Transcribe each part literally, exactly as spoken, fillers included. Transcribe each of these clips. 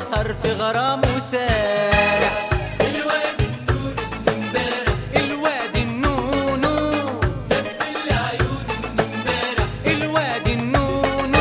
واسهر في غرامه وسارح. الواد النونو من امبارح، الواد النونو زبل عيونه من امبارح. الواد النونو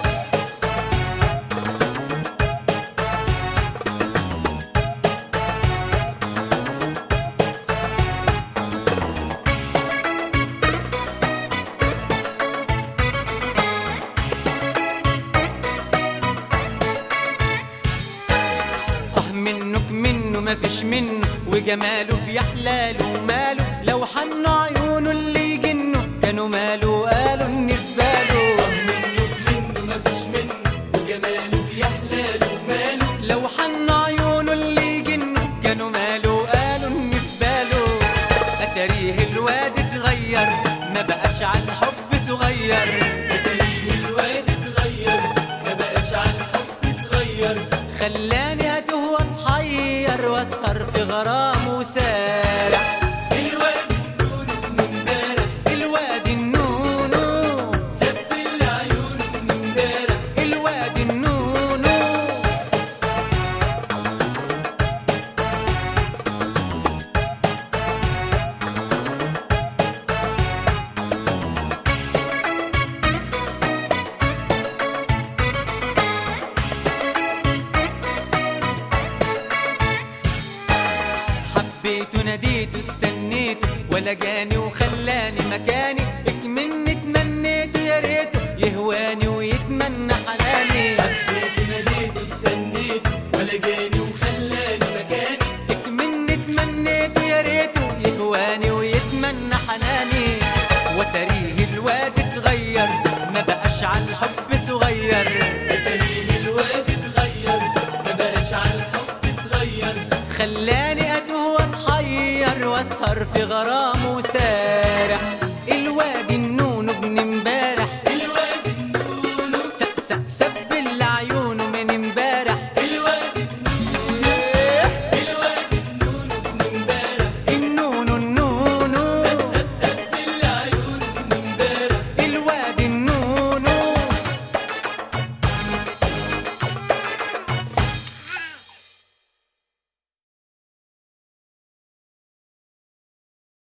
طه منك منه مفيش منه، وجماله بيحلاله وماله، لو حنوا عيونه اللي يجنوا كانوا ماله قالوا ان في باله. منه منه مفيش منه، وجماله بيحلاله وماله. لو حنوا عيونه اللي يجنوا كانوا ماله قالوا ان في باله. اتاريه الواد اتغير ما بقاش عن حب صغير. اتاريه الواد اتغير ما بقاش عن حب صغير. خلاني اتوه واتحير واسهر في غرامه وسارح. الواد النونو من امبارح، الواد النونو زبل عيونه من امبارح. الواد النونو حبيته ناديته استنيته ولا جاني وخلاني مكاني، اكمني تمنيته يا ريته يهواني ويتمنى حناني. حبيته ناديته استنيته ولا جاني وخلاني مكاني. اكمني تمنيته يا ريته يهواني ويتمنى حناني. وتاريه الواد اتغير ما بقاش عن حب صغير. اتاريه الواد اتغير ما بقاش عن حب صغير. خلاني اتوه واتحير واسهر في غرامه وسارح. الواد